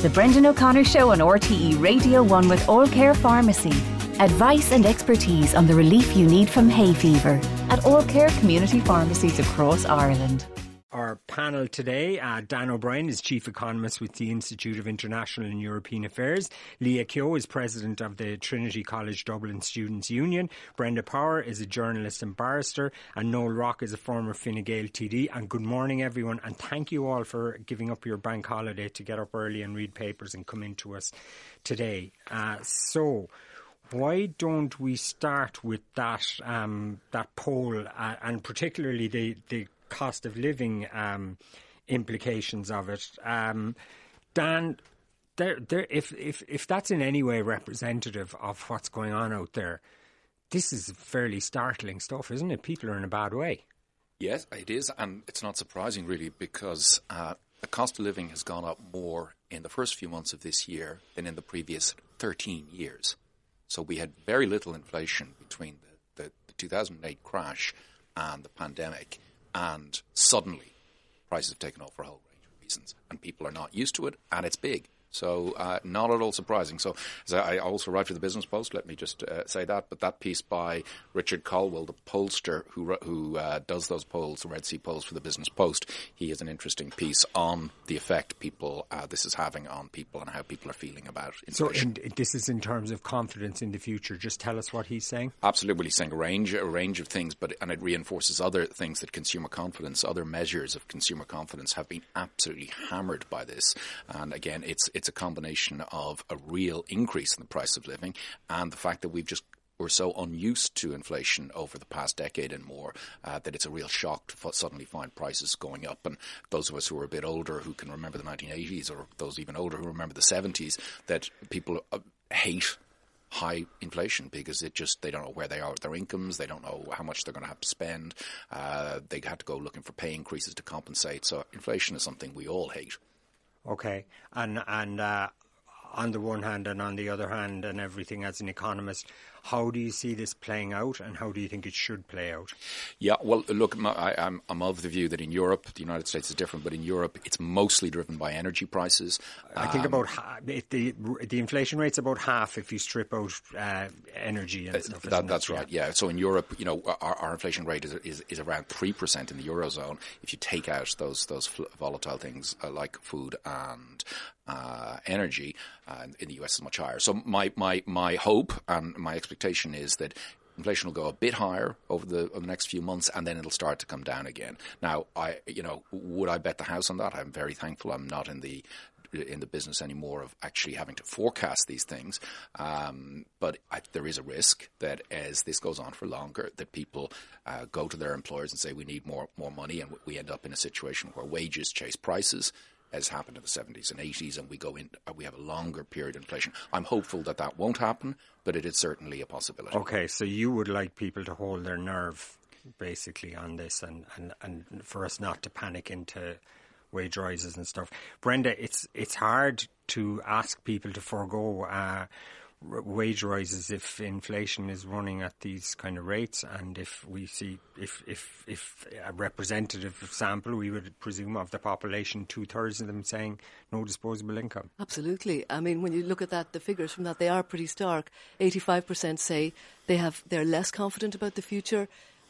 The Brendan O'Connor Show on RTE Radio 1 with All Care Pharmacy. Advice and expertise on the relief you need from hay fever at All Care community pharmacies across Ireland. Our panel today, Dan O'Brien is Chief Economist with the Institute of International and European Affairs. Leah Keogh is President of the Trinity College Dublin Students' Union. Brenda Power is a journalist and barrister. And Noel Rock is a former Fine Gael TD. And good morning, everyone. And thank you all for giving up your bank holiday to get up early and read papers and come into us today. So why don't we start with that poll and particularly the cost of living implications of it. Dan, if that's in any way representative of what's going on out there, this is fairly startling stuff, isn't it? People are in a bad way. Yes, it is, and it's not surprising really because the cost of living has gone up more in the first few months of this year than in the previous 13 years. So we had very little inflation between the 2008 crash and the pandemic. And suddenly, prices have taken off for a whole range of reasons. And people are not used to it, and it's big. So not at all surprising. So as I also write for the Business Post, let me just say that. But that piece by Richard Caldwell, the pollster who does those polls, the Red C polls for the Business Post, he has an interesting piece on the effect this is having on people and how people are feeling about inflation. So this is in terms of confidence in the future. Just tell us what he's saying. Absolutely. He's saying a range of things, and it reinforces other things that consumer confidence, other measures of consumer confidence have been absolutely hammered by this. And again, it's a combination of a real increase in the price of living and the fact that we're so unused to inflation over the past decade and more that it's a real shock to suddenly find prices going up. And those of us who are a bit older who can remember the 1980s, or those even older who remember the 70s, that people hate high inflation because they don't know where they are with their incomes, they don't know how much they're going to have to spend, they had to go looking for pay increases to compensate. So inflation is something we all hate. Okay, and on the one hand and on the other hand and everything, as an economist, how do you see this playing out and how do you think it should play out? Yeah, well, look, I'm of the view that in Europe, the United States is different, but in Europe it's mostly driven by energy prices. I think about the inflation rate's about half if you strip out energy and stuff. That's right, yeah. So in Europe, our inflation rate is around 3% in the Eurozone if you take out those volatile things like food and energy. In the US is much higher. So my hope and my expectation is that inflation will go a bit higher over the next few months, and then it'll start to come down again. Now, would I bet the house on that? I'm very thankful I'm not in the business anymore of actually having to forecast these things. But there is a risk that as this goes on for longer, that people go to their employers and say we need more money, and we end up in a situation where wages chase prices, as happened in the 70s and 80s, and we have a longer period of inflation. I'm hopeful that won't happen, but it is certainly a possibility. Okay, so you would like people to hold their nerve, basically, on this, and for us not to panic into wage rises and stuff. Brenda, it's hard to ask people to forego wage rises if inflation is running at these kind of rates, and if we see if a representative sample, we would presume, of the population, 2/3 of them saying no disposable income. Absolutely. I mean, when you look at that, the figures from that, they are pretty stark. 85% say they're less confident about the future.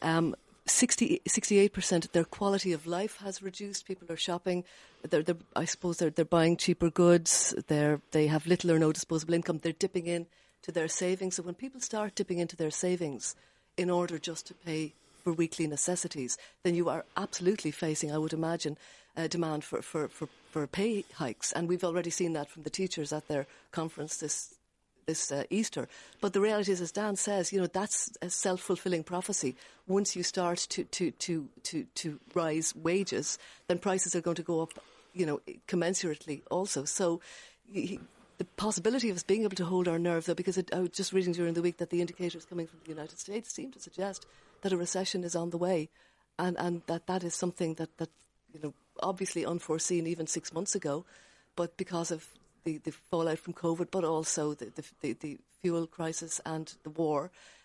68% their quality of life has reduced. People are shopping. They're buying cheaper goods. They have little or no disposable income. They're dipping in to their savings. So when people start dipping into their savings in order just to pay for weekly necessities, then you are absolutely facing, I would imagine, a demand for pay hikes. And we've already seen that from the teachers at their conference this Easter. But the reality is, as Dan says, that's a self-fulfilling prophecy. Once you start to rise wages, then prices are going to go up, commensurately also. So the possibility of us being able to hold our nerve, though, because I was just reading during the week that the indicators coming from the United States seem to suggest that a recession is on the way, and that is something that obviously unforeseen even 6 months ago, but because of the fallout from COVID, but also the fuel crisis and the war,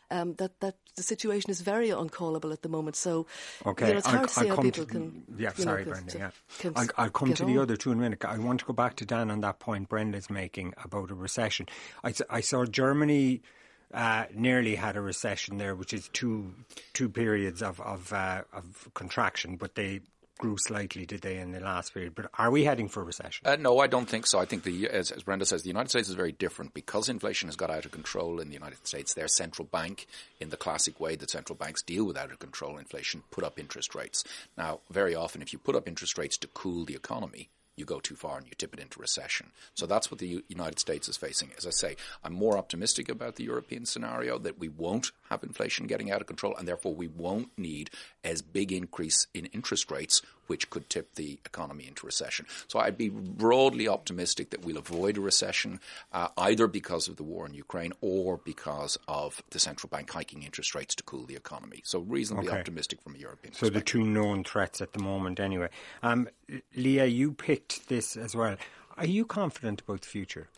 that the situation is very uncallable at the moment. So okay, it's hard to see how people can. Yeah, sorry, Brenda. I'll come to the other two in a minute. I want to go back to Dan on that point Brenda's making about a recession. I saw Germany nearly had a recession there, which is two periods of contraction, but they grew slightly, did they, in the last period? But are we heading for a recession? No, I don't think so. I think, as Brenda says, the United States is very different because inflation has got out of control in the United States. Their central bank, in the classic way that central banks deal with out of control inflation, put up interest rates. Now, very often, if you put up interest rates to cool the economy, you go too far and you tip it into recession. So that's what the United States is facing. As I say, I'm more optimistic about the European scenario, that we won't have inflation getting out of control and therefore we won't need as big increase in interest rates, which could tip the economy into recession. So I'd be broadly optimistic that we'll avoid a recession, either because of the war in Ukraine or because of the central bank hiking interest rates to cool the economy. So reasonably optimistic from a European perspective. So the two known threats at the moment anyway. Leah, you picked this as well. Are you confident about the future?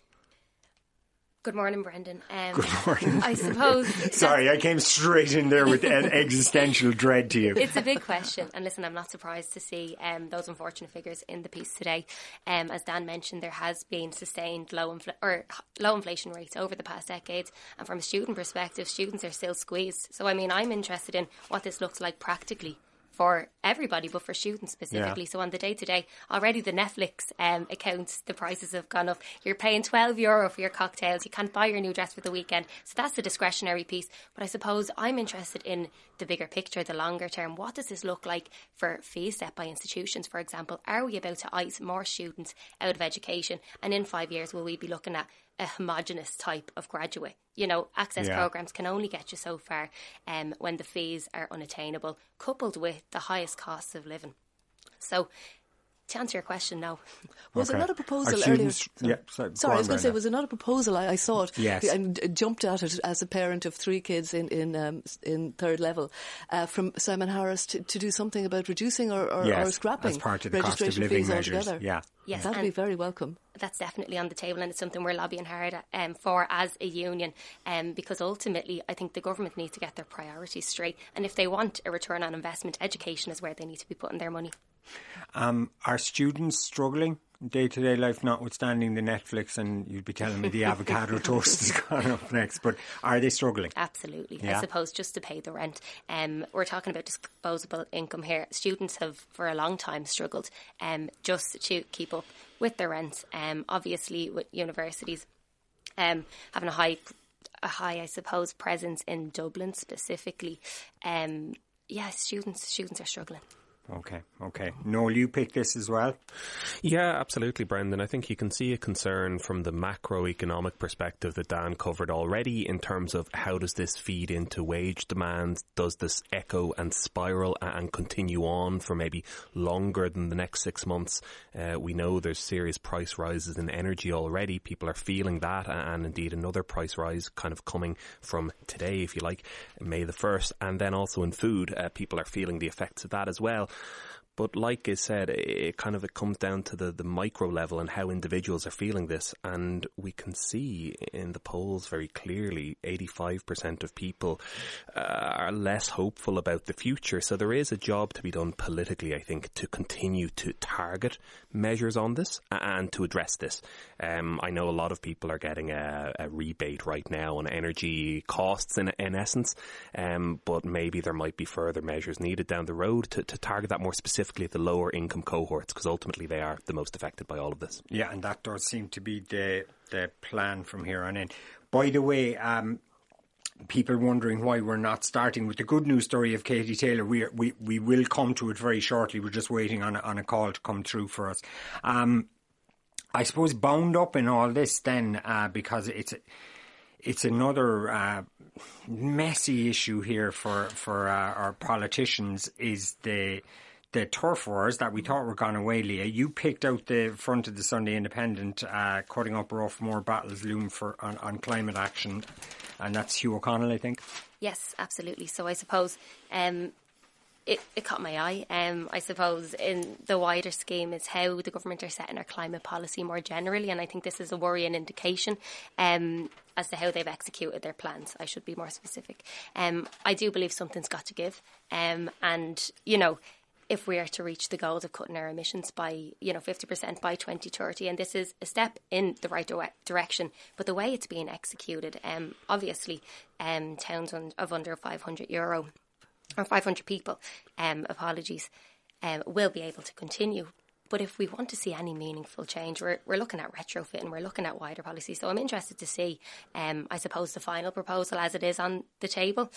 Good morning, Brendan. Good morning. I suppose... Sorry, I came straight in there with an existential dread to you. It's a big question. And listen, I'm not surprised to see those unfortunate figures in the piece today. As Dan mentioned, there has been sustained low inflation rates over the past decades. And from a student perspective, students are still squeezed. So, I mean, I'm interested in what this looks like practically for everybody, but for students specifically. Yeah. So on the day-to-day, already the Netflix accounts, the prices have gone up. You're paying €12 for your cocktails. You can't buy your new dress for the weekend. So that's the discretionary piece. But I suppose I'm interested in the bigger picture, the longer term. What does this look like for fees set by institutions, for example? Are we about to ice more students out of education? And in 5 years, will we be looking at a homogenous type of graduate? You know, access programs can only get you so far when the fees are unattainable, coupled with the highest costs of living. So, to answer your question, no. Was there not a proposal earlier? Sorry, I was going to say, was there not a proposal? I saw it. Yes. And jumped at it as a parent of 3 kids in third level from Simon Harris to do something about reducing or scrapping as part of the registration cost of living fees measures. altogether. Yeah. Yes, that would be very welcome. That's definitely on the table, and it's something we're lobbying hard for as a union, because ultimately I think the government needs to get their priorities straight, and if they want a return on investment, education is where they need to be putting their money. Are students struggling day-to-day life, notwithstanding the Netflix, and you'd be telling me the avocado toast is gone up next, but are they struggling? Absolutely. Yeah. I suppose just to pay the rent. We're talking about disposable income here. Students have for a long time struggled just to keep up with their rent. Obviously with universities having a high, I suppose, presence in Dublin specifically. Students are struggling. Okay. Noel, you picked this as well? Yeah, absolutely, Brendan. I think you can see a concern from the macroeconomic perspective that Dan covered already in terms of how does this feed into wage demands? Does this echo and spiral and continue on for maybe longer than the next 6 months? We know there's serious price rises in energy already. People are feeling that, and indeed another price rise kind of coming from today, if you like, May the 1st. And then also in food, people are feeling the effects of that as well. But like I said, it comes down to the micro level and how individuals are feeling this. And we can see in the polls very clearly 85% of people are less hopeful about the future. So there is a job to be done politically, I think, to continue to target measures on this and to address this. I know a lot of people are getting a rebate right now on energy costs in essence, but maybe there might be further measures needed down the road to target that more specifically at the lower income cohorts, because ultimately they are the most affected by all of this. Yeah, and that does seem to be the plan from here on in. By the way, people wondering why we're not starting with the good news story of Katie Taylor. We will come to it very shortly. We're just waiting on a call to come through for us. I suppose bound up in all this then, because it's another messy issue here for our politicians, is the turf wars that we thought were gone away, Leah. You picked out the front of the Sunday Independent, cutting up rough, more battles loom on climate action, and that's Hugh O'Connell, I think. Yes, absolutely. So I suppose it caught my eye. I suppose in the wider scheme is how the government are setting our climate policy more generally, and I think this is a worrying indication as to how they've executed their plans. I should be more specific. I do believe something's got to give, and if we are to reach the goals of cutting our emissions by 50% by 2030, and this is a step in the right direction, but the way it's being executed, obviously, towns of under €500 or 500 people, will be able to continue. But if we want to see any meaningful change, we're looking at retrofitting, we're looking at wider policy. So I'm interested to see, I suppose, the final proposal as it is on the table.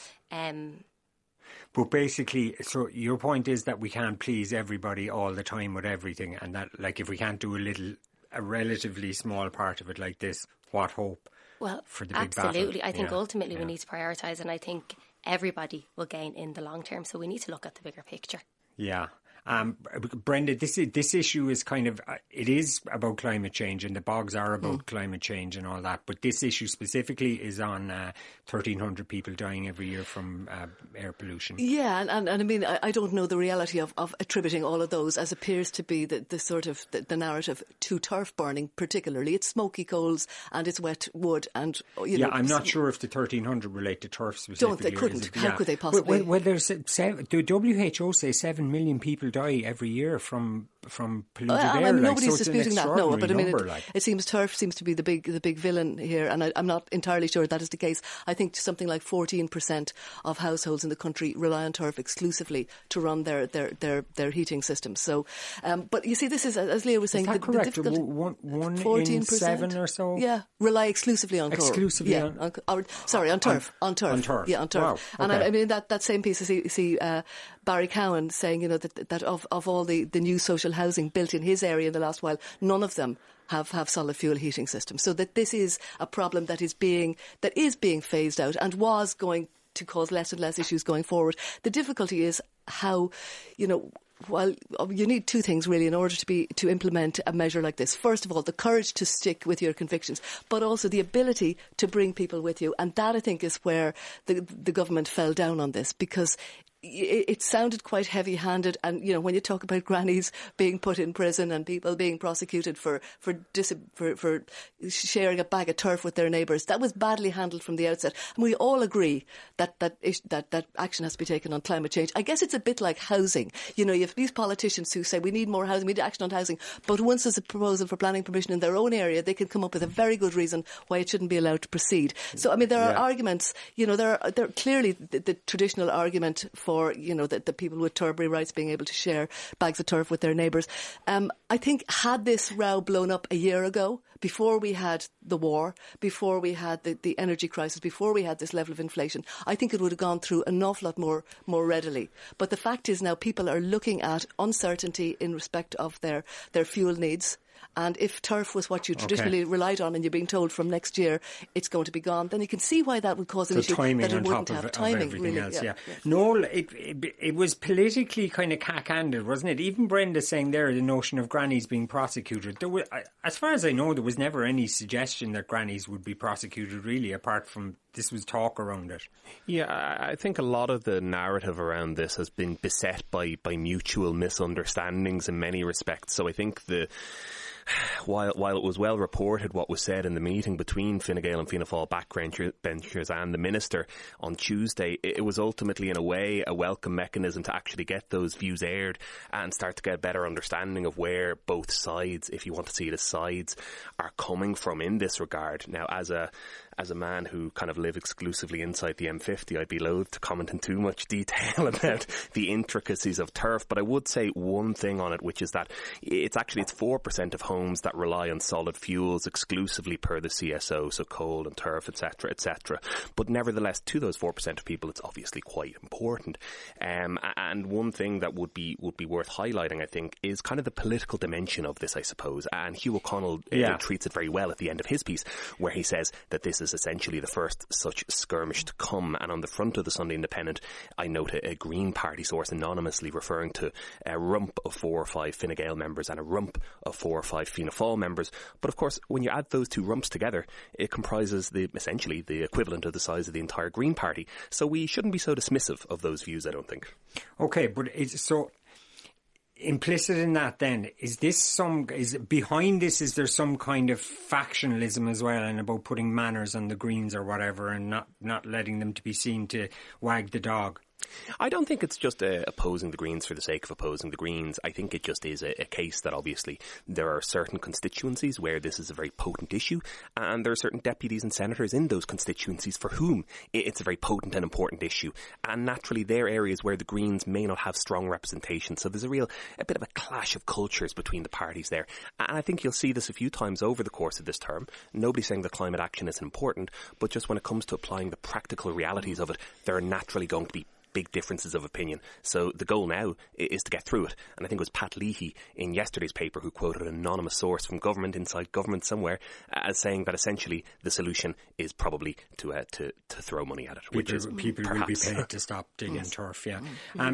But basically, so your point is that we can't please everybody all the time with everything, and that, like, if we can't do a relatively small part of it like this, what hope for the big battle? Absolutely. I think ultimately we need to prioritise, and I think everybody will gain in the long term. So we need to look at the bigger picture. Yeah. Brenda, this issue is kind of, it is about climate change, and the bogs are about climate change and all that, but this issue specifically is on 1,300 people dying every year from air pollution. Yeah, and I mean, I don't know the reality of attributing all of those, as appears to be the sort of the narrative, to turf burning particularly. It's smoky coals and it's wet wood, and I'm not sure if the 1,300 relate to turf specifically. They couldn't. How could they possibly? Well, the WHO say 7 million people die every year from polluted air. Nobody's disputing that. No, but I mean, it seems turf seems to be the big villain here, and I'm not entirely sure that is the case. I think something like 14% of households in the country rely on turf exclusively to run their heating systems. So, but you see, this is, as Leah was saying, is that correct? One 14% in 7 or so. Yeah, rely exclusively on coal. Exclusively on turf. On turf. Yeah, on turf. Wow, okay. And I mean that same piece. You see Barry Cowan saying, that of all the new social housing built in his area in the last while, none of them have solid fuel heating systems. So that this is a problem that is being phased out, and was going to cause less and less issues going forward. The difficulty is how, well, you need two things really in order to implement a measure like this. First of all, the courage to stick with your convictions, but also the ability to bring people with you. And that, I think, is where the government fell down on this, because it sounded quite heavy-handed, and when you talk about grannies being put in prison and people being prosecuted for sharing a bag of turf with their neighbours, that was badly handled from the outset. And we all agree that action has to be taken on climate change. I guess it's a bit like housing. You have these politicians who say we need more housing, we need action on housing, but once there's a proposal for planning permission in their own area, they can come up with a very good reason why it shouldn't be allowed to proceed. So I mean, there are arguments. There are clearly the traditional argument for the people with Turberry rights being able to share bags of turf with their neighbours. I think had this row blown up a year ago, before we had the war, before we had the energy crisis, before we had this level of inflation, I think it would have gone through an awful lot more readily. But the fact is now people are looking at uncertainty in respect of their fuel needs. And if turf was what you traditionally relied on, and you're being told from next year it's going to be gone, then you can see why that would cause an issue that it wouldn't have. Timing, everything really. Else, yeah. Noel, it was politically kind of cack-handed, wasn't it? Even Brenda saying there, the notion of grannies being prosecuted. There was, as far as I know, there was never any suggestion that grannies would be prosecuted, really, apart from this was talk around it. Yeah, I think a lot of the narrative around this has been beset by mutual misunderstandings in many respects. So I think while it was well reported what was said in the meeting between Fine Gael and Fianna Fáil backbenchers and the Minister on Tuesday, it was ultimately, in a way, a welcome mechanism to actually get those views aired and start to get a better understanding of where both sides, if you want to see it as sides, are coming from in this regard. Now, as a man who kind of live exclusively inside the M50, I'd be loath to comment in too much detail about the intricacies of turf, but I would say one thing on it, which is that it's 4% of homes that rely on solid fuels exclusively per the CSO, so coal and turf, etc., etc. But nevertheless, to those 4% of people, it's obviously quite important. And one thing that would be worth highlighting, I think, is kind of the political dimension of this, I suppose. And Hugh O'Connell treats it very well at the end of his piece, where he says that this is essentially the first such skirmish to come. And on the front of the Sunday Independent, I note a Green Party source anonymously referring to a rump of 4 or 5 Fine Gael members and a rump of 4 or 5 Fianna Fáil members. But of course, when you add those two rumps together, it comprises essentially the equivalent of the size of the entire Green Party. So we shouldn't be so dismissive of those views, I don't think. Okay, but so implicit in that then, is behind this, is there some kind of factionalism as well, and about putting manners on the Greens or whatever and not letting them to be seen to wag the dog? I don't think it's just opposing the Greens for the sake of opposing the Greens. I think it just is a case that obviously there are certain constituencies where this is a very potent issue, and there are certain deputies and senators in those constituencies for whom it's a very potent and important issue. And naturally, they're areas where the Greens may not have strong representation. So there's a bit of a clash of cultures between the parties there. And I think you'll see this a few times over the course of this term. Nobody's saying that climate action isn't important, but just when it comes to applying the practical realities of it, there are naturally going to be big differences of opinion. So the goal now is to get through it. And I think it was Pat Leahy in yesterday's paper who quoted an anonymous source from government, inside government somewhere, as saying that essentially the solution is probably to throw money at it. People will be paid to stop digging turf, yeah.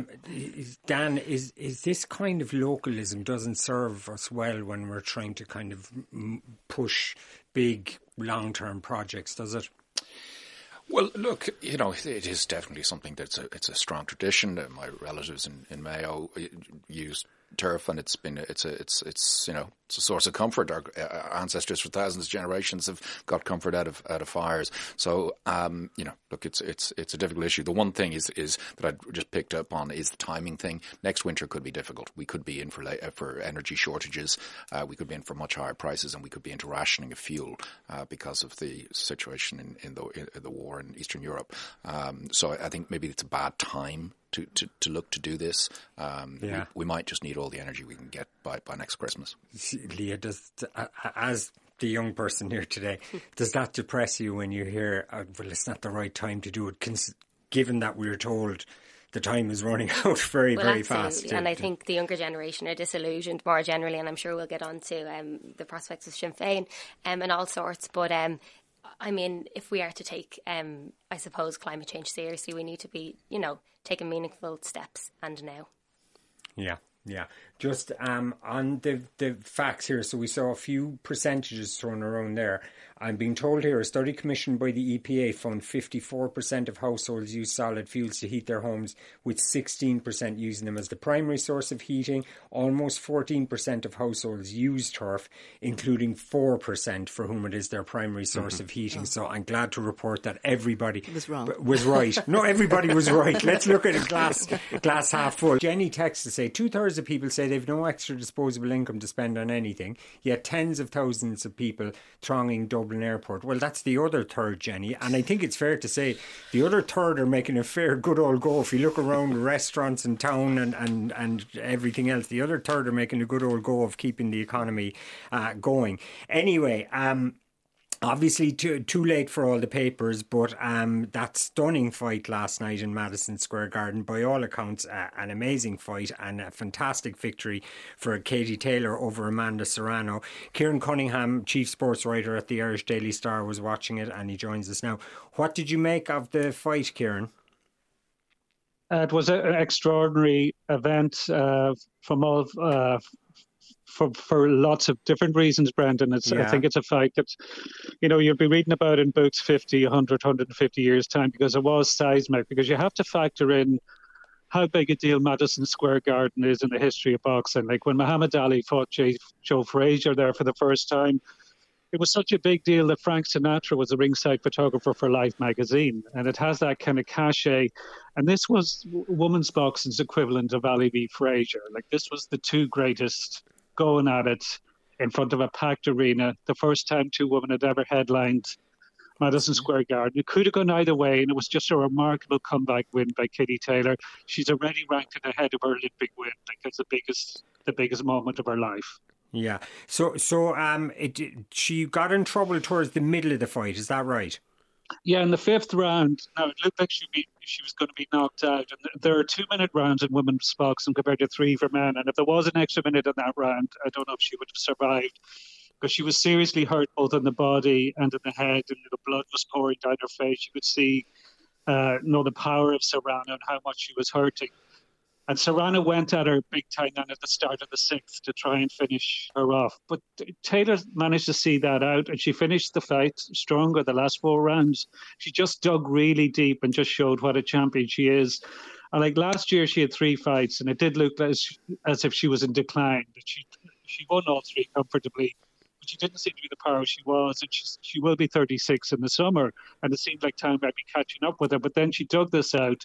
Dan, is this kind of localism doesn't serve us well when we're trying to kind of push big long-term projects, does it? Well, look, it is definitely something it's a strong tradition. My relatives in Mayo use turf, and it's a source of comfort. Our ancestors for thousands of generations have got comfort out of fires. So look, it's a difficult issue. The one thing is that I just picked up on is the timing thing. Next winter could be difficult. We could be in for energy shortages. We could be in for much higher prices, and we could be into rationing of fuel because of the situation in the war in Eastern Europe. So I think maybe it's a bad time to look to do this. We might just need all the energy we can get by next Christmas. Leah, as the young person here today, does that depress you when you hear, well, it's not the right time to do it, given that we're told the time is running out very fast? And I think the younger generation are disillusioned more generally, and I'm sure we'll get on to the prospects of Sinn Féin and all sorts. But I mean, if we are to take, I suppose, climate change seriously, we need to be, taking meaningful steps, and now. Yeah. Just on the facts here, so we saw a few percentages thrown around there. I'm being told here a study commissioned by the EPA found 54% of households use solid fuels to heat their homes, with 16% using them as the primary source of heating. Almost 14% of households use turf, including 4% for whom it is their primary source of heating. So I'm glad to report that everybody was right. No, everybody was right. Let's look at a glass half full. Jenny texts to say 2/3 of people say they've no extra disposable income to spend on anything, yet tens of thousands of people thronging Dublin Airport. Well, that's the other third, Jenny, and I think it's fair to say the other third are making a fair good old go. If you look around restaurants in town and everything else, the other third are making a good old go of keeping the economy going. Anyway, obviously too late for all the papers, but that stunning fight last night in Madison Square Garden, by all accounts an amazing fight and a fantastic victory for Katie Taylor over Amanda Serrano. Kieran Cunningham, chief sports writer at the Irish Daily Star, was watching it and he joins us now. What did you make of the fight, Kieran? It was an extraordinary event from all for lots of different reasons, Brendan. I think it's a fight that, you'll be reading about in books 50, 100, 150 years' time, because it was seismic, because you have to factor in how big a deal Madison Square Garden is in the history of boxing. Like when Muhammad Ali fought Joe Frazier there for the first time, it was such a big deal that Frank Sinatra was a ringside photographer for Life magazine, and it has that kind of cachet. And this was women's boxing's equivalent of Ali v. Frazier. Like, this was the two greatest going at it in front of a packed arena. The first time two women had ever headlined Madison Square Garden. It could have gone either way, and it was just a remarkable comeback win by Katie Taylor. She's already ranked ahead of her Olympic win. Like, it's the biggest moment of her life. Yeah. So she got in trouble towards the middle of the fight. Is that right? Yeah, in the fifth round, now it looked like she was going to be knocked out. And there are 2-minute rounds in women's boxing compared to 3 for men. And if there was an extra minute in that round, I don't know if she would have survived. because she was seriously hurt both in the body and in the head, and the blood was pouring down her face. You could see, the power of Serrano and how much she was hurting. And Serrano went at her big time then at the start of the sixth to try and finish her off. But Taylor managed to see that out, and she finished the fight stronger the last 4 rounds. She just dug really deep and just showed what a champion she is. And like last year, she had 3 fights, and it did look as if she was in decline. But she won all 3 comfortably. But she didn't seem to be the power she was, and she will be 36 in the summer. And it seemed like time might be catching up with her. But then she dug this out,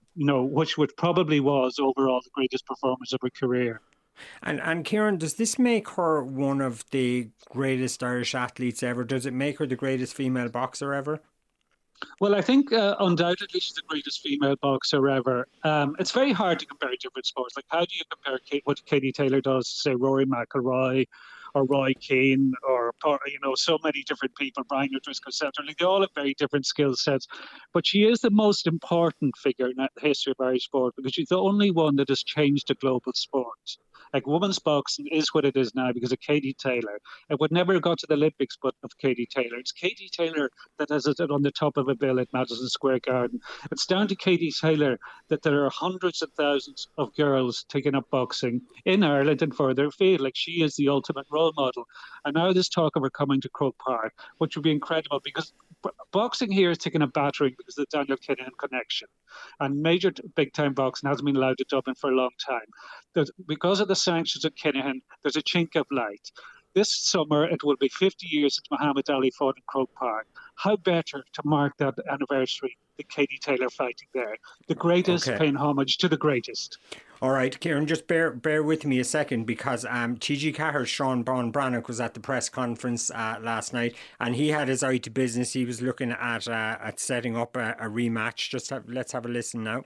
which probably was overall the greatest performance of her career. And Kieran, does this make her one of the greatest Irish athletes ever? Does it make her the greatest female boxer ever? Well, I think undoubtedly she's the greatest female boxer ever. It's very hard to compare different sports. Like, how do you compare what Katie Taylor does to, say, Rory McIlroy or Roy Keane or, so many different people, Brian O'Driscoll, etc. They all have very different skill sets. But she is the most important figure in the history of Irish sport because she's the only one that has changed the global sport. Like, women's boxing is what it is now because of Katie Taylor. It would never have got to the Olympics but of Katie Taylor. It's Katie Taylor that has it on the top of a bill at Madison Square Garden. It's down to Katie Taylor that there are hundreds of thousands of girls taking up boxing in Ireland and further afield. Like, she is the ultimate role model. And now there's talk of her coming to Croke Park, which would be incredible because boxing here is taking a battering because of the Daniel Kinahan connection. And major big-time boxing hasn't been allowed to Dublin for a long time. Because of the sanctions of Kinahan, there's a chink of light. This summer, it will be 50 years since Muhammad Ali fought in Croke Park. How better to mark that anniversary than Katie Taylor fighting there? The greatest, paying homage to the greatest. All right, Kieran, just bear with me a second because TG Cahir's Sean Bon Brannock was at the press conference last night and he had his eye to business. He was looking at setting up a rematch. Let's have a listen now.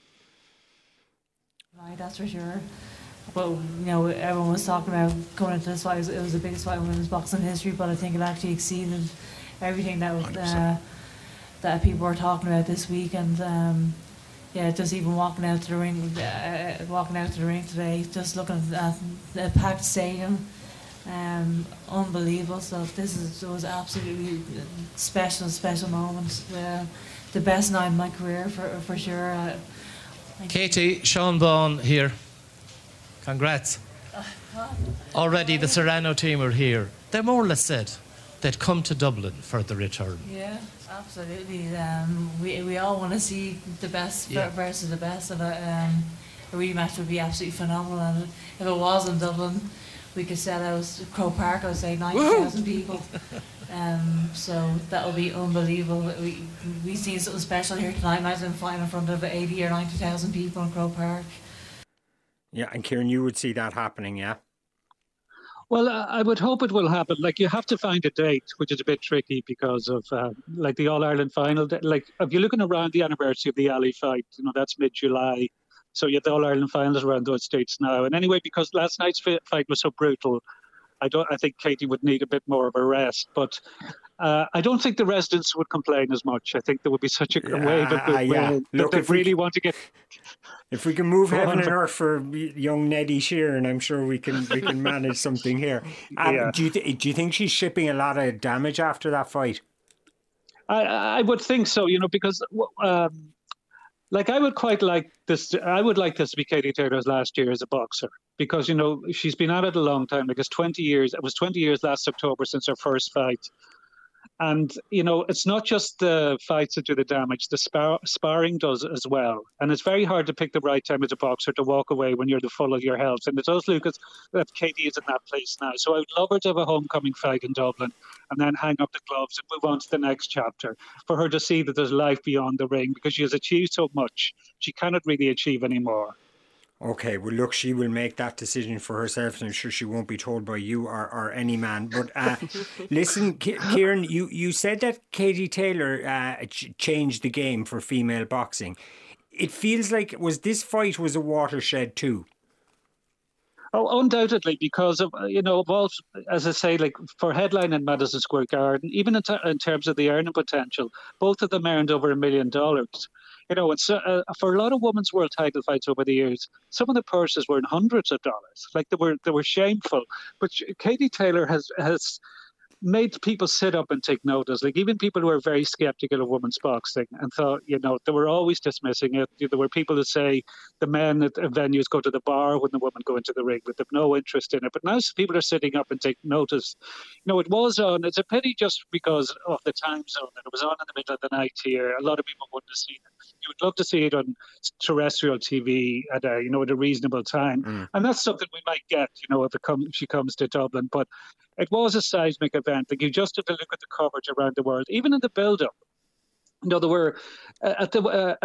Right, that's for sure. But, everyone was talking about coming into this fight. It was the biggest fight in women's boxing history, but I think it actually exceeded everything that people were talking about this week. And just even walking out to the ring today, just looking at the packed stadium, unbelievable stuff. It was absolutely special moment. The best night in my career for sure. Katie, Sean Bon here. Congrats. Already the Serrano team are here. They more or less said they'd come to Dublin for the return. Yeah, absolutely. We all want to see the best versus the best, and a rematch would be absolutely phenomenal. And if it was in Dublin, we could sell out Croke Park, I would say 90,000 people. So that would be unbelievable. We've seen something special here tonight. Imagine fighting in front of 80 or 90,000 people in Croke Park. Yeah, and Kieran, you would see that happening, yeah? Well, I would hope it will happen. Like, you have to find a date, which is a bit tricky because of, the All-Ireland final. Like, if you're looking around the anniversary of the Ali fight, that's mid-July. So you have the All-Ireland finals around those dates now. And anyway, because last night's fight was so brutal, I think Katie would need a bit more of a rest. But I don't think the residents would complain as much. I think there would be such a wave of goodwill that they really want to get... If we can move heaven and earth for young Neddy Sheeran, I'm sure we can manage something here. Do you think she's shipping a lot of damage after that fight? I would think so, because... I would quite like this. I would like this to be Katie Taylor's last year as a boxer because, she's been at it a long time. Like, it's 20 years. It was 20 years last October since her first fight. And, it's not just the fights that do the damage. The sparring does as well. And it's very hard to pick the right time as a boxer to walk away when you're the full of your health. And it does look as that Katie is in that place now. So I would love her to have a homecoming fight in Dublin and then hang up the gloves and move on to the next chapter for her to see that there's life beyond the ring because she has achieved so much. She cannot really achieve anymore. Okay, well, look, she will make that decision for herself, and I'm sure she won't be told by you or any man. But listen, Kieran, you said that Katie Taylor changed the game for female boxing. It feels like this fight was a watershed too. Oh, undoubtedly, because of, as I say, like for headline in Madison Square Garden, even in terms of the earning potential, both of them earned over $1 million. You know, and so, for a lot of women's world title fights over the years, some of the purses were in hundreds of dollars. Like they were shameful. But Katie Taylor has made people sit up and take notice. Like even people who are very skeptical of women's boxing and thought, you know, they were always dismissing it. There were people who say the men at venues go to the bar when the women go into the ring, but they've no interest in it. But now people are sitting up and taking notice. You know, it was on. It's a pity just because of the time zone that it was on in the middle of the night here. A lot of people wouldn't have seen it. You would love to see it on terrestrial TV at a reasonable time, and that's something we might get. You know, if she comes to Dublin, but. It was a seismic event. Like you just have to look at the coverage around the world, even in the build-up. You know, there were there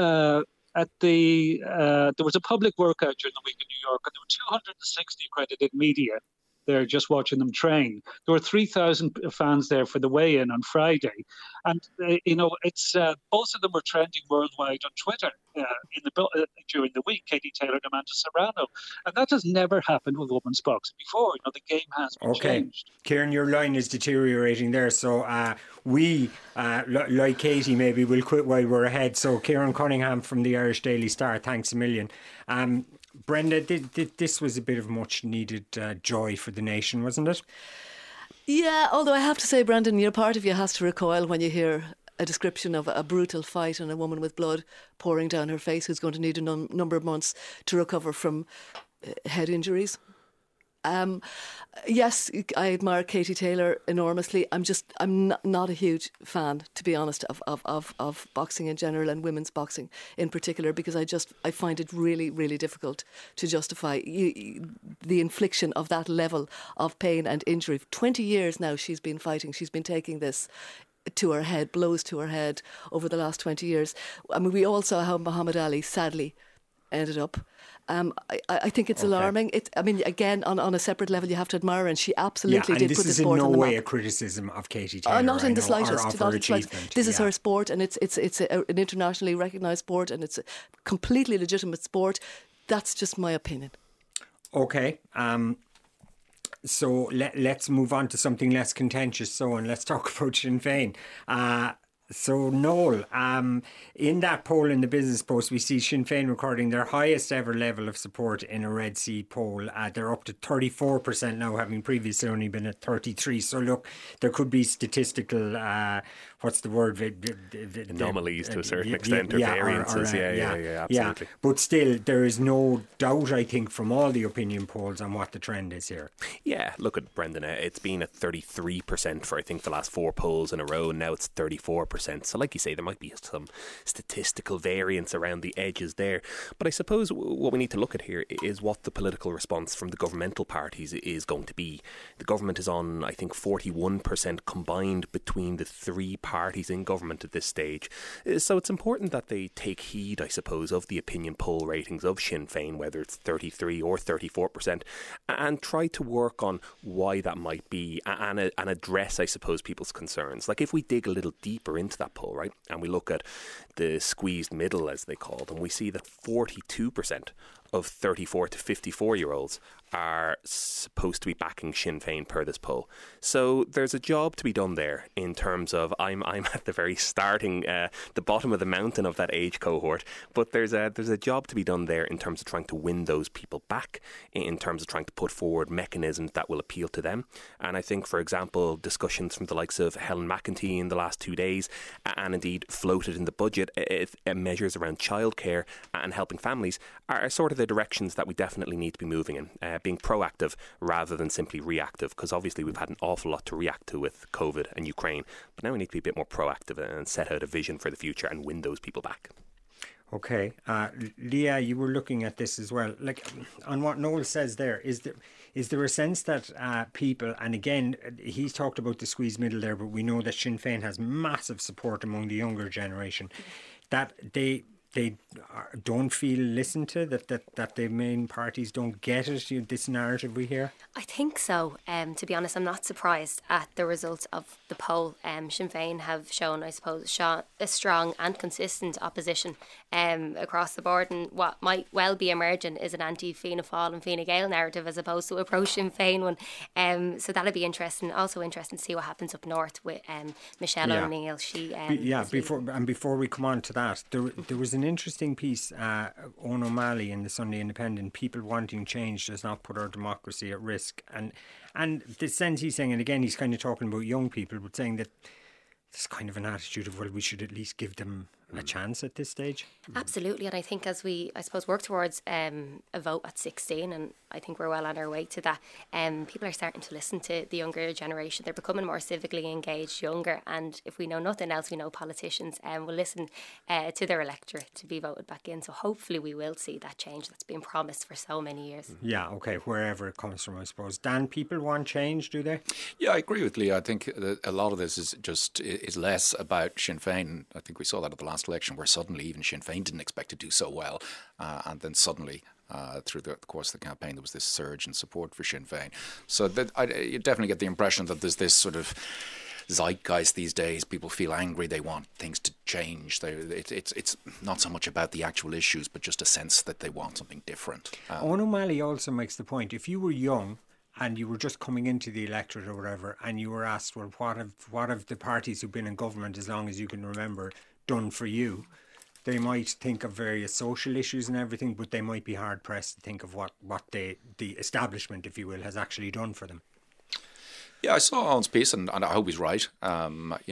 was a public workout during the week in New York, and there were 260 accredited media there just watching them train. There were 3,000 fans there for the weigh-in on Friday, and you know, it's both of them were trending worldwide on Twitter during the week. Katie Taylor and Amanda Serrano, and that has never happened with women's boxing before. You know, the game has been changed. Kieran, your line is deteriorating there, so we like Katie maybe will quit while we're ahead. So Kieran Cunningham from the Irish Daily Star, thanks a million. Brenda, this was a bit of much needed joy for the nation, wasn't it? Yeah, although I have to say, Brendan, part of you has to recoil when you hear a description of a brutal fight and a woman with blood pouring down her face who's going to need a number of months to recover from head injuries. Yes, I admire Katie Taylor enormously. I'm not a huge fan, to be honest, of boxing in general and women's boxing in particular, because I find it really, really difficult to justify the infliction of that level of pain and injury. 20 years now she's been fighting. She's been taking this to her head, blows to her head over the last 20 years. I mean, we all saw how Muhammad Ali sadly ended up. I think it's alarming. Again, on a separate level, you have to admire her, and she absolutely did put the sport on the map. This is in no way a criticism of Katie Taylor. Not in the slightest. This is her sport, and it's an internationally recognised sport, and it's a completely legitimate sport. That's just my opinion. Okay. So let's move on to something less contentious. And let's talk about Sinn Féin. So, Noel, in that poll in the Business Post, we see Sinn Féin recording their highest ever level of support in a Red C poll. They're up to 34% now, having previously only been at 33%. So, look, there could be statistical, what's the word? Anomalies to a certain extent, or variances. Yeah, absolutely. But still, there is no doubt, I think, from all the opinion polls on what the trend is here. Yeah, look at Brendan. It's been at 33% for, I think, the last 4 polls in a row, and now it's 34%. So like you say, there might be some statistical variance around the edges there. But I suppose what we need to look at here is what the political response from the governmental parties is going to be. The government is on, I think, 41% combined between the 3 parties in government at this stage. So it's important that they take heed, I suppose, of the opinion poll ratings of Sinn Féin, whether it's 33 or 34%, and try to work on why that might be and address, I suppose, people's concerns. Like if we dig a little deeper into that poll, right, and we look at the squeezed middle, as they call it, and we see that 42% of 34 to 54 year olds are supposed to be backing Sinn Féin per this poll. So there's a job to be done there in terms of I'm at the very starting, the bottom of the mountain of that age cohort, but there's a job to be done there in terms of trying to win those people back, in terms of trying to put forward mechanisms that will appeal to them. And I think, for example, discussions from the likes of Helen McEntee in the last 2 days, and indeed floated in the budget, measures around childcare and helping families are sort of the directions that we definitely need to be moving in. Being proactive rather than simply reactive, because obviously we've had an awful lot to react to with COVID and Ukraine, but now we need to be a bit more proactive and set out a vision for the future and win those people back. Okay, Leah, you were looking at this as well. Like on what Noel says there, is there a sense that people, and again, he's talked about the squeeze middle there, but we know that Sinn Féin has massive support among the younger generation, that they don't feel listened to, that the main parties don't get it, this narrative we hear? I think so. To be honest, I'm not surprised at the results of the poll. Sinn Féin have shown, I suppose, a strong and consistent opposition across the board, and what might well be emerging is an anti-Fianna Fáil and Fine Gael narrative as opposed to a pro-Sinn Féin one. So that'll be interesting. Also interesting to see what happens up north with Michelle O'Neill. Before we come on to that, there was an interesting piece, Owen O'Malley in the Sunday Independent, people wanting change does not put our democracy at risk. And the sense he's saying, and again he's kind of talking about young people, but saying that there's kind of an attitude of, well, we should at least give them a chance at this stage. Absolutely, and I think as we, I suppose, work towards a vote at 16, and I think we're well on our way to that, people are starting to listen to the younger generation. They're becoming more civically engaged, younger, and if we know nothing else, we know politicians will listen to their electorate to be voted back in. So hopefully we will see that change that's been promised for so many years. Yeah, okay, wherever it comes from, I suppose. Dan, people want change, do they? Yeah, I agree with Leah. I think a lot of this is less about Sinn Féin. I think we saw that at the last election, where suddenly even Sinn Féin didn't expect to do so well, and then suddenly through the course of the campaign there was this surge in support for Sinn Féin. So you definitely get the impression that there's this sort of zeitgeist these days. People feel angry, they want things to change. It's not so much about the actual issues, but just a sense that they want something different. Owen O'Malley also makes the point, if you were young and you were just coming into the electorate or whatever, and you were asked, well, what have the parties who've been in government as long as you can remember done for you? They might think of various social issues and everything, but they might be hard pressed to think of what the establishment, if you will, has actually done for them. Yeah, I saw Owen's piece, and I hope he's right. I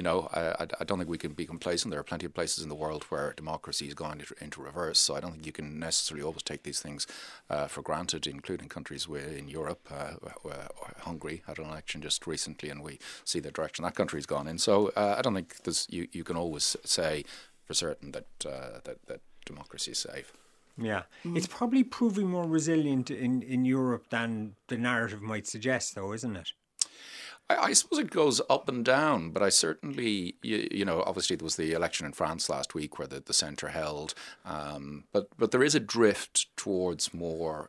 don't think we can be complacent. There are plenty of places in the world where democracy has gone into reverse, so I don't think you can necessarily always take these things for granted, including countries in Europe. Hungary had an election just recently, and we see the direction that country's gone in. So I don't think you can always say for certain that democracy is safe. Yeah, it's probably proving more resilient in Europe than the narrative might suggest, though, isn't it? I suppose it goes up and down, but I certainly, obviously there was the election in France last week where the centre held, but there is a drift towards more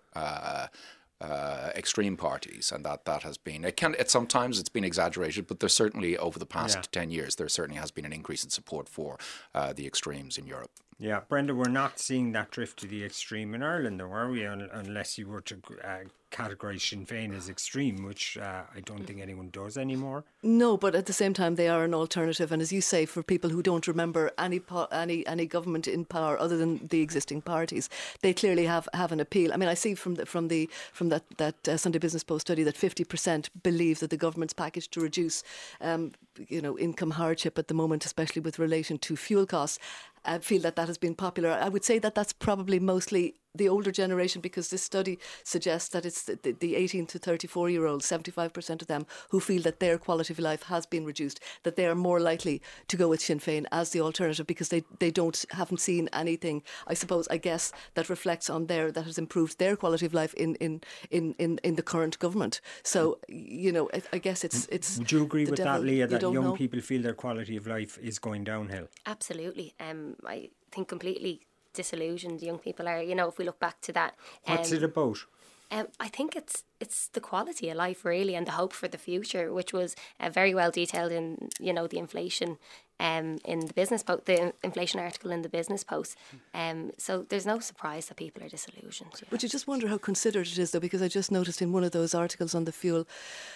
extreme parties, and that has been, sometimes it's been exaggerated, but there's certainly over the past 10 years, there certainly has been an increase in support for the extremes in Europe. Yeah, Brenda, we're not seeing that drift to the extreme in Ireland, though, are we? Unless you were to categorise Sinn Féin as extreme, which I don't think anyone does anymore. No, but at the same time, they are an alternative. And as you say, for people who don't remember any government in power other than the existing parties, they clearly have an appeal. I mean, I see from that Sunday Business Post study that 50% believe that the government's package to reduce, income hardship at the moment, especially with relation to fuel costs, feel that has been popular. I would say that that's probably mostly the older generation, because this study suggests that it's the 18 to 34-year-olds, 75% of them, who feel that their quality of life has been reduced, that they are more likely to go with Sinn Féin as the alternative, because they haven't seen anything, I guess, that reflects on that has improved their quality of life in the current government. So, I guess it's. Would you agree with that, Leah, that young people feel their quality of life is going downhill? Absolutely. I think completely disillusioned young people are. If we look back to that, what's it about? I think it's the quality of life, really, and the hope for the future, which was very well detailed in the inflation in the Business Post, the inflation article in the Business Post. So there's no surprise that people are disillusioned. But you just wonder how considered it is, though, because I just noticed in one of those articles on the fuel,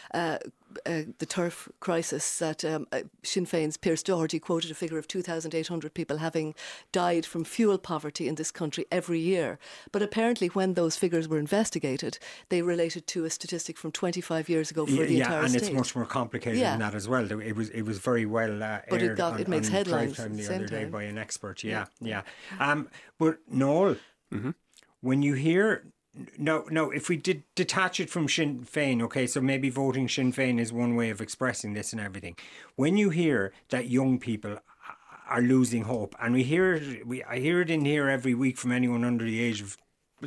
the turf crisis, that Sinn Féin's Pierce Doherty quoted a figure of 2,800 people having died from fuel poverty in this country every year. But apparently when those figures were investigated, they related to a statistic from 25 years ago for the entire state. Yeah, and it's much more complicated than that as well. It was very well aired it makes headlines the other day by an expert. Yeah. But Noel, when you hear... No, if we did detach it from Sinn Féin, okay, so maybe voting Sinn Féin is one way of expressing this and everything. When you hear that young people are losing hope, and I hear it in here every week from anyone under the age of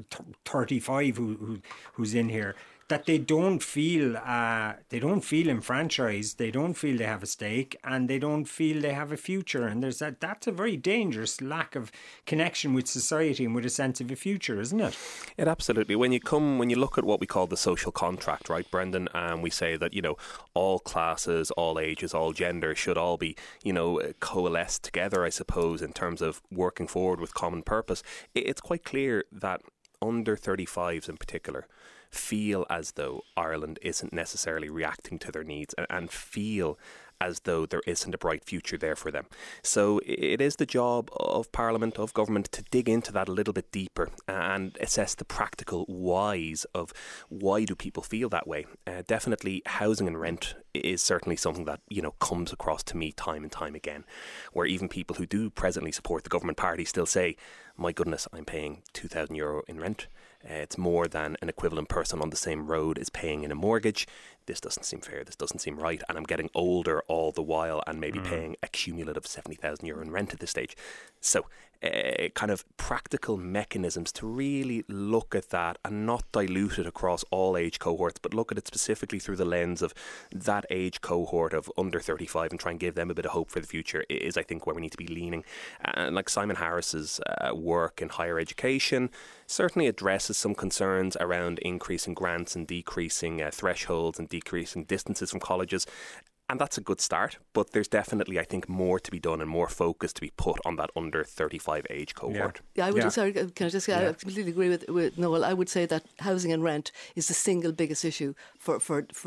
35 who's in here, that they don't feel enfranchised, they don't feel they have a stake, and they don't feel they have a future. And that's a very dangerous lack of connection with society and with a sense of a future, isn't it? It absolutely. When you look at what we call the social contract, right, Brendan, and we say that, all classes, all ages, all genders should all be, coalesced together, I suppose, in terms of working forward with common purpose. It's quite clear that under 35s in particular feel as though Ireland isn't necessarily reacting to their needs, and feel as though there isn't a bright future there for them. So it is the job of Parliament, of government, to dig into that a little bit deeper and assess the practical whys of why do people feel that way. Definitely housing and rent is certainly something that, you know, comes across to me time and time again, where even people who do presently support the government party still say, my goodness, I'm paying €2,000 in rent. It's more than an equivalent person on the same road is paying in a mortgage. This doesn't seem fair. This doesn't seem right. And I'm getting older all the while and maybe paying a cumulative €70,000 in rent at this stage. So kind of practical mechanisms to really look at that and not dilute it across all age cohorts, but look at it specifically through the lens of that age cohort of under 35 and try and give them a bit of hope for the future is, I think, where we need to be leaning. And like Simon Harris's work in higher education certainly addresses some concerns around increasing grants and decreasing thresholds and decreasing distances from colleges. And that's a good start, but there's definitely, I think, more to be done and more focus to be put on that under 35 age cohort. Yeah, I would. Sorry, can I just? I completely agree with Noel. I would say that housing and rent is the single biggest issue for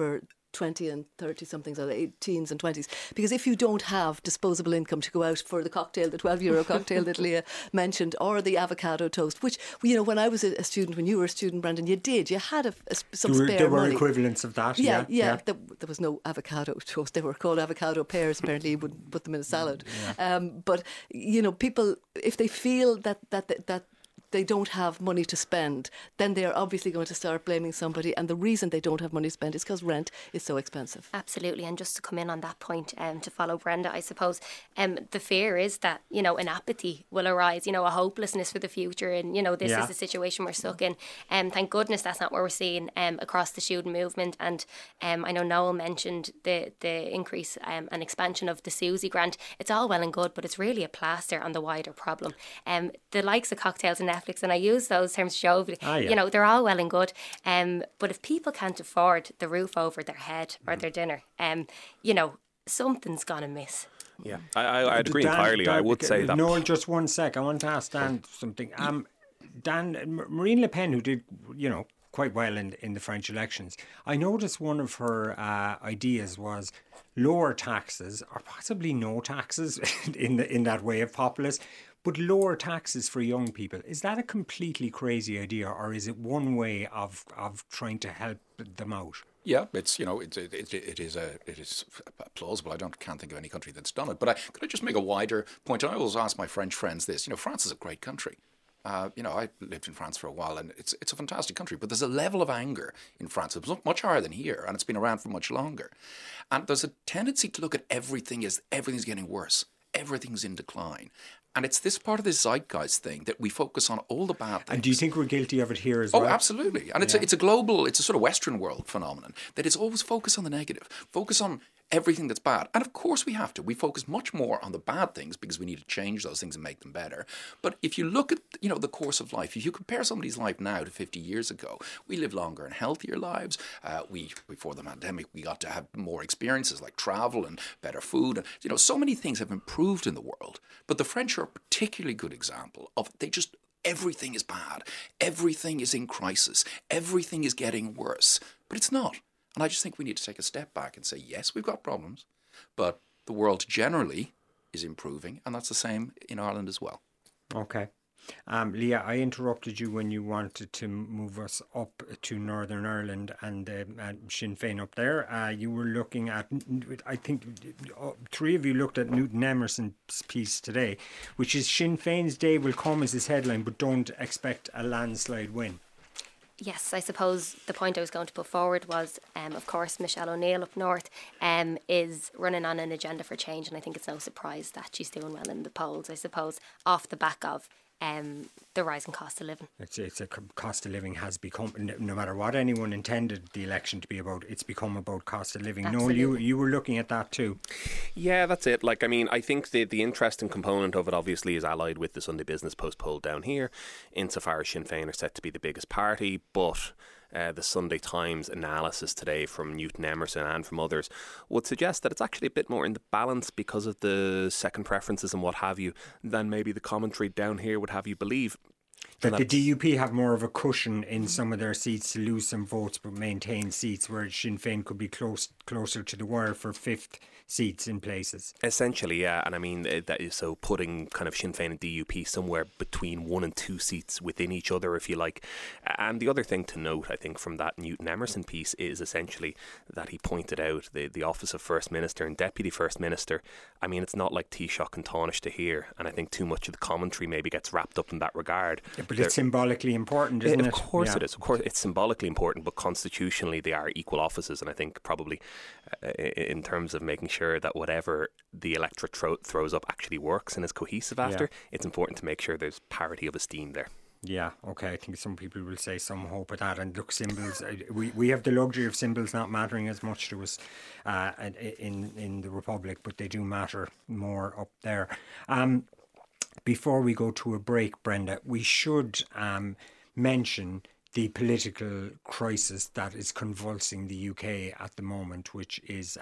20 and 30 somethings, or teens and 20s, because if you don't have disposable income to go out for the cocktail, the €12 cocktail that Leah mentioned, or the avocado toast, which, you know, when I was a student, when you were a student, Brandon, you had some spare money. There were equivalents of that. Yeah. There was no avocado toast. They were called avocado pears. Apparently, you wouldn't put them in a salad. But you know, people, if they feel that they don't have money to spend, then they are obviously going to start blaming somebody. And the reason they don't have money to spend is because rent is so expensive. Absolutely. And just to come in on that point, to follow Brenda, I suppose, the fear is that, you know, an apathy will arise, you know, a hopelessness for the future. And, you know, this is the situation we're stuck in. Thank goodness that's not what we're seeing across the student movement. And I know Noel mentioned the increase and expansion of the Susie grant. It's all well and good, but it's really a plaster on the wider problem. The likes of cocktails and Netflix, and I use those terms jovially, you know, they're all well and good, but if people can't afford the roof over their head or their dinner, you know, something's gonna miss. Yeah, I'd agree entirely. Dan, I would say that. No, just one sec. I want to ask Dan something. Dan, Marine Le Pen, who did, you know, quite well in the French elections, I noticed one of her ideas was lower taxes, or possibly no taxes in that way of populist, but lower taxes for young people. Is that a completely crazy idea, or is it one way of trying to help them out? Yeah, it's, you know, it is plausible. I can't think of any country that's done it. But could I just make a wider point? And I always ask my French friends this. You know, France is a great country. You know, I lived in France for a while, and it's a fantastic country. But there's a level of anger in France that's much higher than here, and it's been around for much longer. And there's a tendency to look at everything as everything's getting worse, everything's in decline. And it's this part of this zeitgeist thing that we focus on all the bad things. And do you think we're guilty of it here as well? Oh, absolutely. And it's a global, it's a sort of Western world phenomenon that is always focus on the negative, focus on everything that's bad. And of course we have to. We focus much more on the bad things because we need to change those things and make them better. But if you look at, you know, the course of life, if you compare somebody's life now to 50 years ago, we live longer and healthier lives. Before the pandemic, we got to have more experiences like travel and better food. And, you know, so many things have improved in the world. But the French are a particularly good example of everything is bad. Everything is in crisis. Everything is getting worse. But it's not. And I just think we need to take a step back and say, yes, we've got problems, but the world generally is improving, and that's the same in Ireland as well. Okay. Leah, I interrupted you when you wanted to move us up to Northern Ireland and Sinn Féin up there. You were looking at, I think, three of you looked at Newton Emerson's piece today, which is Sinn Féin's day will come as his headline, but don't expect a landslide win. Yes, I suppose the point I was going to put forward was, of course, Michelle O'Neill up north is running on an agenda for change, and I think it's no surprise that she's doing well in the polls, I suppose, off the back of the rising cost of living. It's a cost of living has become, no matter what anyone intended the election to be about, it's become about cost of living. Absolutely. Noel, you were looking at that too. Yeah, that's it. Like, I mean, I think the interesting component of it obviously is allied with the Sunday Business Post poll down here, insofar as Sinn Féin are set to be the biggest party, but the Sunday Times analysis today from Newton Emerson and from others would suggest that it's actually a bit more in the balance because of the second preferences and what have you than maybe the commentary down here would have you believe. That the DUP have more of a cushion in some of their seats to lose some votes but maintain seats, where Sinn Féin could be closer to the wire for fifth seats in places. Essentially, yeah. And I mean, that is so putting kind of Sinn Féin and DUP somewhere between 1 and 2 seats within each other, if you like. And the other thing to note, I think, from that Newton Emerson piece is essentially that he pointed out the office of First Minister and Deputy First Minister. I mean, it's not like Taoiseach and Taoiseach here, and I think too much of the commentary maybe gets wrapped up in that regard. Yeah, but it's symbolically important, isn't it? Of course it is. Of course, it's symbolically important, but constitutionally they are equal offices, and I think probably in terms of making sure that whatever the electorate throws up actually works and is cohesive after, it's important to make sure there's parity of esteem there. Yeah, okay. I think some people will say some hope of that. And look, symbols, we have the luxury of symbols not mattering as much to us in the Republic, but they do matter more up there. Before we go to a break, Brenda, we should mention the political crisis that is convulsing the UK at the moment, which is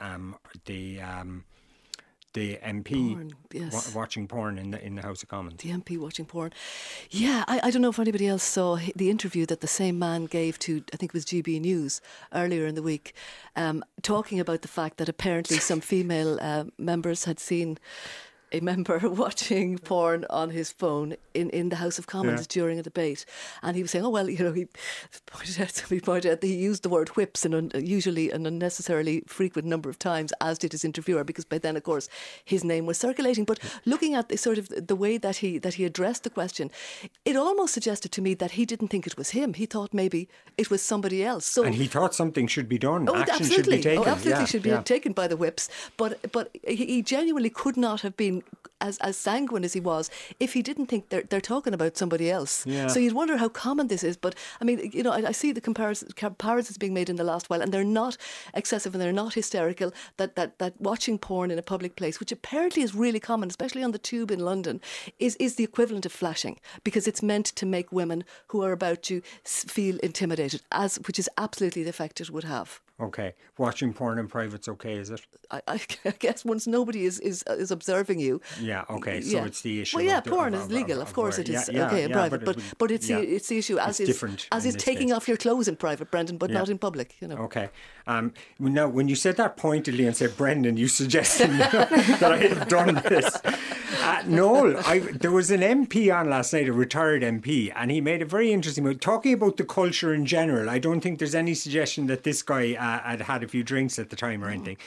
the MP porn, yes. Watching porn in the House of Commons. The MP watching porn. Yeah, I don't know if anybody else saw the interview that the same man gave to, I think it was GB News earlier in the week, talking about the fact that apparently some female members had seen a member watching porn on his phone in the House of Commons during a debate, and he was saying, oh well, he pointed out that he used the word whips and usually an unnecessarily frequent number of times, as did his interviewer, because by then of course his name was circulating. But looking at the sort of the way that he addressed the question, it almost suggested to me that he didn't think it was him. He thought maybe it was somebody else. So, and he thought something should be done. Action absolutely. Should be taken. Absolutely should be taken by the whips. But he genuinely could not have been as sanguine as he was if he didn't think they're talking about somebody else. Yeah. So you'd wonder how common this is. But I mean, I see the comparisons being made in the last while, and they're not excessive and they're not hysterical. That watching porn in a public place, which apparently is really common, especially on the tube in London, is the equivalent of flashing, because it's meant to make women who are about to feel intimidated, which is absolutely the effect it would have. Okay, watching porn in private's okay, is it? I guess once nobody is observing you. Yeah, okay, so it's the issue. Well, porn is legal, of course it is okay in private, but it's the issue as is taking off your clothes in private, Brendan, but not in public. Okay. Now, when you said that pointedly and said Brendan, you suggested that I have done this. Noel, there was an MP on last night, a retired MP, and he made a very interesting point talking about the culture in general. I don't think there's any suggestion that this guy had a few drinks at the time or anything.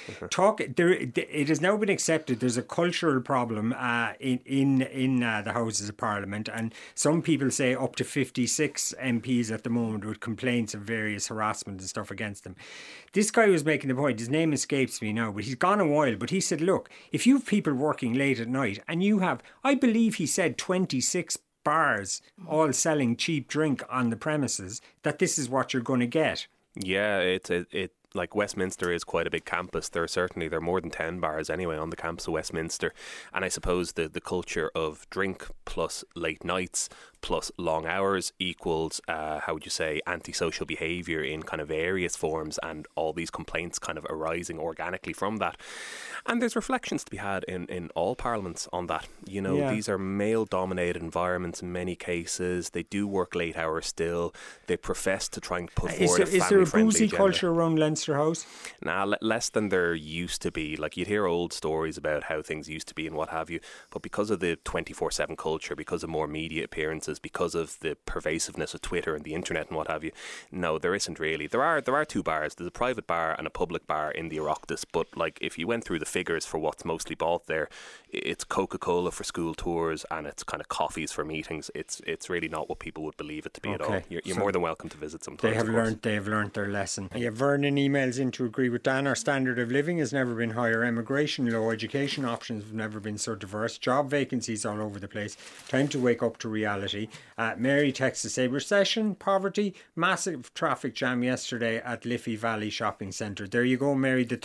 It has now been accepted there's a cultural problem in the Houses of Parliament, and some people say up to 56 MPs at the moment with complaints of various harassment and stuff against them. This guy was making the point, his name escapes me now, but he's gone a while, but he said, look, if you have people working late at night and you have, I believe he said 26 bars all selling cheap drink on the premises, that this is what you're going to get. Yeah, it like Westminster is quite a big campus. There are more than 10 bars anyway on the campus of Westminster, and I suppose the culture of drink plus late nights plus long hours equals antisocial behaviour in kind of various forms, and all these complaints kind of arising organically from that. And there's reflections to be had in all parliaments on that. These are male dominated environments in many cases. They do work late hours still. They profess to try and put forward a family-friendly agenda. Is there a boozy culture around Leinster House? Nah, less than there used to be. Like, you'd hear old stories about how things used to be and what have you, but because of the 24/7 culture, because of more media appearances, because of the pervasiveness of Twitter and the internet and what have you, no, there isn't really. There are 2 bars. There's a private bar and a public bar in the Oireachtas, but like, if you went through the figures for what's mostly bought there, it's Coca-Cola for school tours and it's kind of coffees for meetings. It's really not what people would believe it to be at all. You're more than welcome to visit sometimes. They have learned their lesson. Vernon emails in to agree with Dan. Our standard of living has never been higher. Immigration, low education options have never been so diverse. Job vacancies all over the place. Time to wake up to reality. Mary texts to say recession, poverty, massive traffic jam yesterday at Liffey Valley Shopping Centre. There you go, Mary. The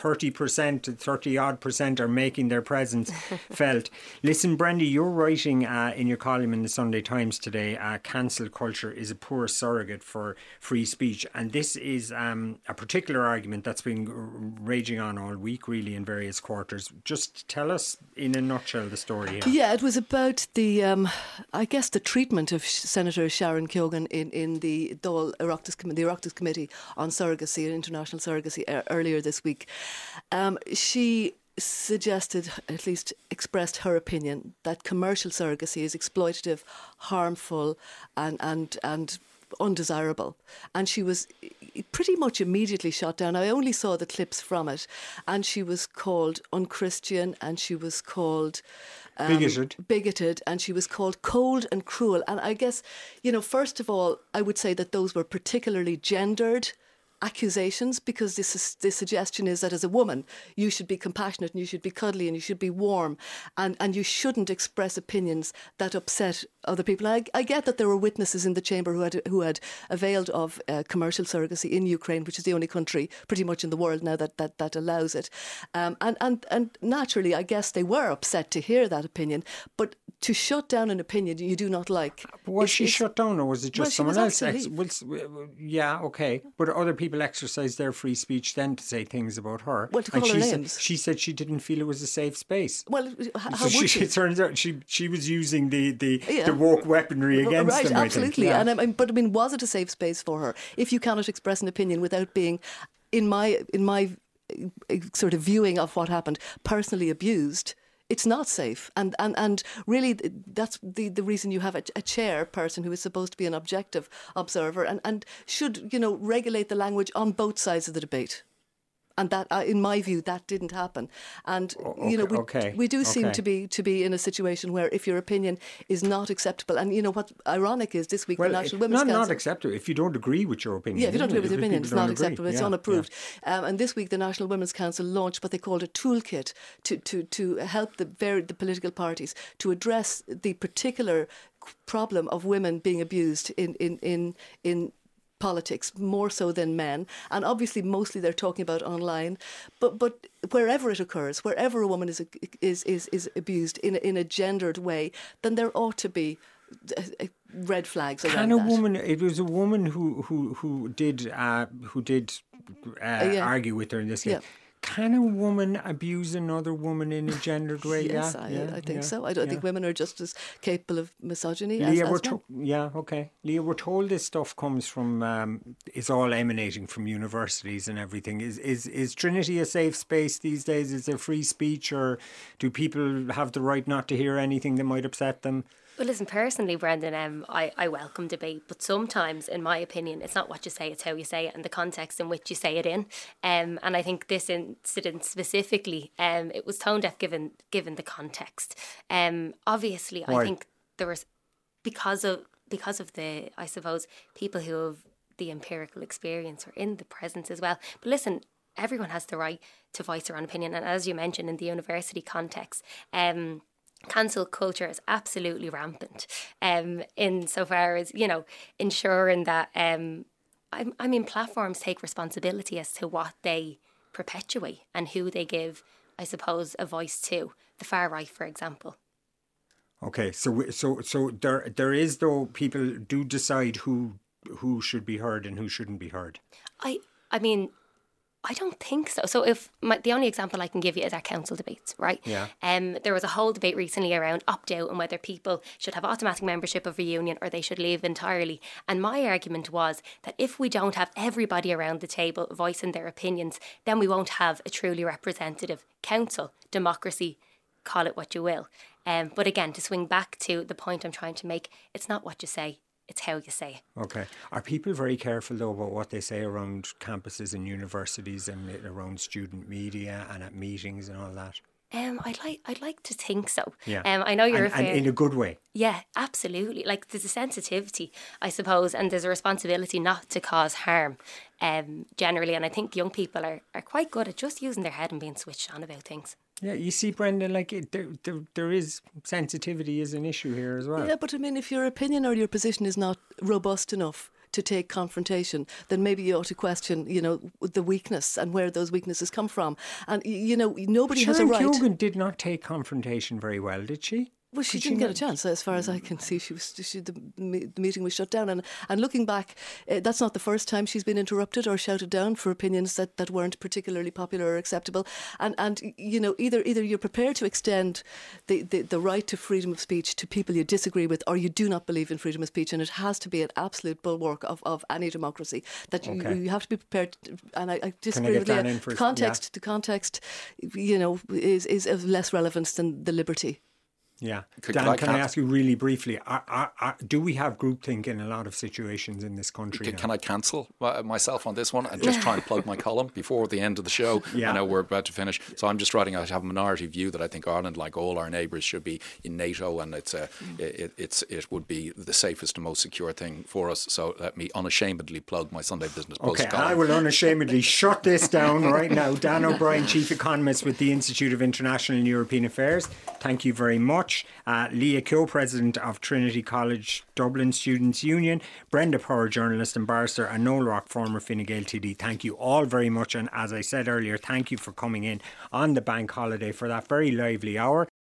30% are making their presence felt. Listen, Brendy, you're writing in your column in the Sunday Times today, cancel culture is a poor surrogate for free speech. And this is a particular argument that's been raging on all week, really, in various quarters. Just tell us in a nutshell the story here. Yeah, it was about the treatment statement of Senator Sharon Keoghan in the Dáil Oireachtas Committee on Surrogacy and International Surrogacy earlier this week. She suggested, at least expressed her opinion, that commercial surrogacy is exploitative, harmful and undesirable. And she was pretty much immediately shot down. I only saw the clips from it, and she was called unchristian, and she was called bigoted, and she was called cold and cruel. And I guess, first of all, I would say that those were particularly gendered accusations, because the suggestion is that as a woman you should be compassionate and you should be cuddly and you should be warm and you shouldn't express opinions that upset other people. I get that there were witnesses in the chamber who had availed of commercial surrogacy in Ukraine, which is the only country pretty much in the world now that allows it, and naturally I guess they were upset to hear that opinion, but to shut down an opinion you do not like. But was she shut down, or was it just someone else? Yeah, okay. But other people exercised their free speech then to say things about her. Well, to call her names. She said she didn't feel it was a safe space. Well, how would she? It turns out she was using the woke weaponry against right, them. Absolutely. I think. Yeah. But was it a safe space for her? If you cannot express an opinion without being, in my sort of viewing of what happened, personally abused, it's not safe. And really that's the reason you have a chairperson who is supposed to be an objective observer and should, regulate the language on both sides of the debate. And that, in my view, that didn't happen. And we do seem to be in a situation where if your opinion is not acceptable, and what ironic is this week the National Women's Council, not acceptable if you don't agree with your opinion. Yeah, if you don't agree with your opinion, it's not acceptable. It's unapproved. Yeah. And this week the National Women's Council launched what they called a toolkit to help the political parties to address the particular problem of women being abused in politics, more so than men, and obviously mostly they're talking about online, but wherever it occurs, wherever a woman is abused in a gendered way, then there ought to be red flags around that. It was a woman who did argue with her in this case. Yeah. Can a woman abuse another woman in a gendered way? Yes, I think so. I don't think women are just as capable of misogyny Leah, as men. Leah, we're told this stuff comes from, it's all emanating from universities and everything. Is Trinity a safe space these days? Is there free speech, or do people have the right not to hear anything that might upset them? Well, listen, personally, Brendan, I welcome debate, but sometimes, in my opinion, it's not what you say, it's how you say it and the context in which you say it in. And I think this incident specifically, it was tone deaf given the context. Obviously, Why? I think there was, because of the, I suppose, people who have the empirical experience or in the presence as well. But listen, everyone has the right to voice their own opinion. And as you mentioned, in the university context, cancel culture is absolutely rampant, insofar as, ensuring that, platforms take responsibility as to what they perpetuate and who they give, I suppose, a voice to. The far right, for example. Okay, so there is, though, people do decide who should be heard and who shouldn't be heard. I don't think so. So the only example I can give you is our council debates, right? Yeah. There was a whole debate recently around opt-out and whether people should have automatic membership of a union or they should leave entirely. And my argument was that if we don't have everybody around the table voicing their opinions, then we won't have a truly representative council, democracy, call it what you will. But again, to swing back to the point I'm trying to make, it's not what you say, it's how you say it. Okay. Are people very careful, though, about what they say around campuses and universities and around student media and at meetings and all that? I'd like to think so. Yeah. I know you're and in a good way. Yeah, absolutely. Like, there's a sensitivity, I suppose, and there's a responsibility not to cause harm, generally. And I think young people are quite good at just using their head and being switched on about things. Yeah, you see, Brendan, there is sensitivity is an issue here as well. Yeah, but if your opinion or your position is not robust enough to take confrontation, then maybe you ought to question, the weakness and where those weaknesses come from. And, nobody has a right. Sharon Keoghan did not take confrontation very well, did she? Well, she didn't get a chance, as far as I can see. The meeting was shut down. And looking back, that's not the first time she's been interrupted or shouted down for opinions that weren't particularly popular or acceptable. And you know, either you're prepared to extend the right to freedom of speech to people you disagree with, or you do not believe in freedom of speech. And it has to be an absolute bulwark of any democracy. That you have to be prepared to, and I disagree with Leah. The context, you know, is of less relevance than the liberty. Yeah. Dan, can I ask you really briefly, do we have groupthink in a lot of situations in this country now? Can I cancel myself on this one and just try and plug my column before the end of the show? Yeah. I know we're about to finish. So I'm just writing, I have a minority view that I think Ireland, like all our neighbours, should be in NATO, and it would be the safest and most secure thing for us. So let me unashamedly plug my Sunday Business Post column. I will unashamedly shut this down right now. Dan O'Brien, Chief Economist with the Institute of International and European Affairs. Thank you very much. Leah Keogh, President of Trinity College Dublin Students' Union, Brenda Power, journalist and barrister, and Noel Rock, former Fine Gael TD. Thank you all very much, and as I said earlier, thank you for coming in on the bank holiday for that very lively hour.